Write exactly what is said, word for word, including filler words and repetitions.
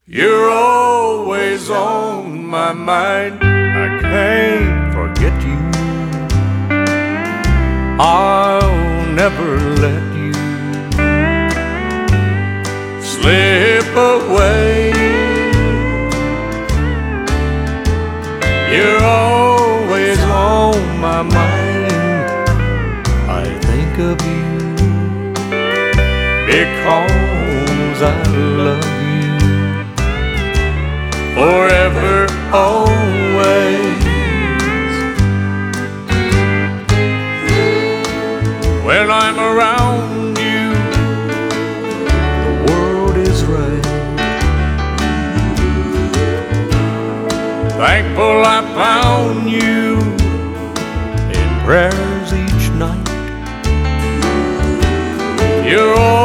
You're always on my mind. I can't forget you. I'll never let you slip away. You're always on my mind. I think of you because I love you. Forever, always. When I'm around you, the world is right. Thankful I found you in prayers each night. You're all